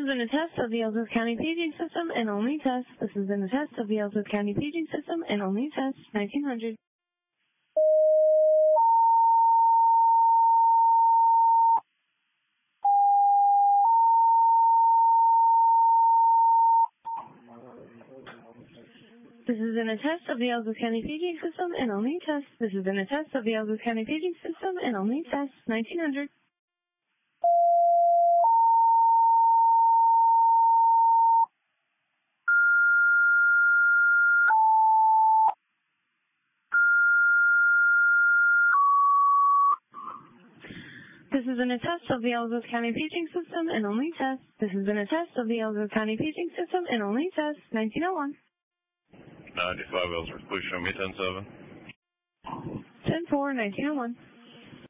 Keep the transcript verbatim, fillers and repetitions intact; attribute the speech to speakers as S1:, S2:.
S1: has been a test of the Ellsworth County Paging System and only test. This has been a test of the Ellsworth County Paging System and only test. nineteen hundred. This has been a test of the Ellsworth County Paging System and only test. This has been a test of the Ellsworth County Paging System and only test. nineteen hundred. This has been a test of the Ellsworth County Paging System and only test. This has been a test of the Ellsworth County Paging System and only test. nineteen oh one.
S2: ninety-five Ellsworth, please show me ten seven.
S1: ten four, nineteen oh one.